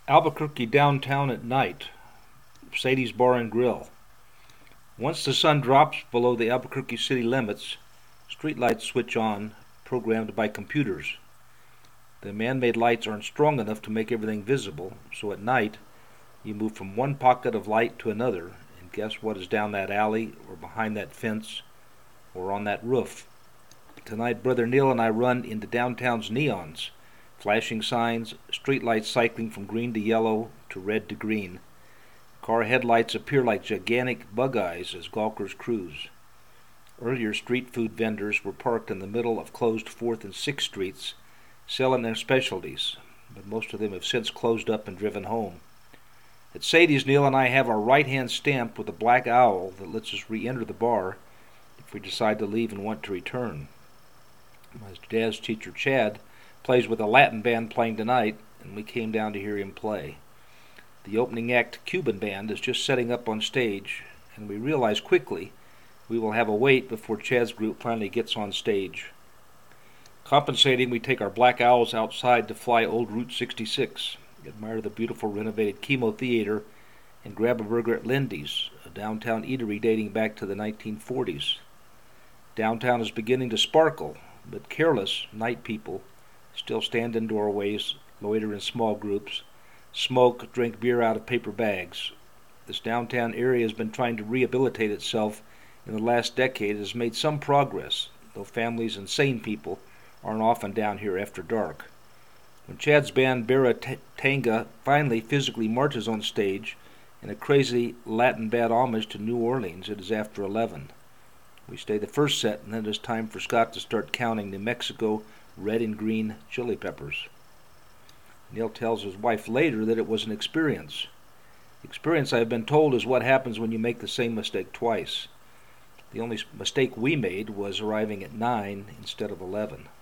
Albuquerque downtown at night. Sadie's Bar and Grill. Once the sun drops below the Albuquerque city limits, streetlights switch on, programmed by computers. The man-made lights aren't strong enough to make everything visible, so at night you move from one pocket of light to another and guess what is down that alley or behind that fence or on that roof. Tonight Brother Neil and I run into downtown's neons, flashing signs, streetlights cycling from green to yellow to red to green. Car headlights appear like gigantic bug eyes as gawkers cruise. Earlier street food vendors were parked in the middle of closed 4th and 6th Streets, selling their specialties, but most of them have since closed up and driven home. At Sadie's, Neil and I have our right hand stamped with a black owl that lets us re-enter the bar if we decide to leave and want to return. My jazz teacher Chad plays with a Latin band playing tonight, and we came down to hear him play. The opening act Cuban band is just setting up on stage, and we realize quickly we will have a wait before Chad's group finally gets on stage. Compensating, we take our black owls outside to fly old Route 66, admire the beautiful renovated Chemo Theater, and grab a burger at Lindy's, a downtown eatery dating back to the 1940s. Downtown is beginning to sparkle, but careless night people still stand in doorways, loiter in small groups, smoke, drink beer out of paper bags. This downtown area has been trying to rehabilitate itself in the last decade and has made some progress, though families and sane people aren't often down here after dark. When Chad's band Barra Tanga finally physically marches on stage in a crazy Latin bad homage to New Orleans, it is after 11. We stay the first set, and then it is time for Scott to start counting New Mexico red and green chili peppers. Neil tells his wife later that it was an experience. Experience, I have been told, is what happens when you make the same mistake twice. The only mistake we made was arriving at 9 instead of 11.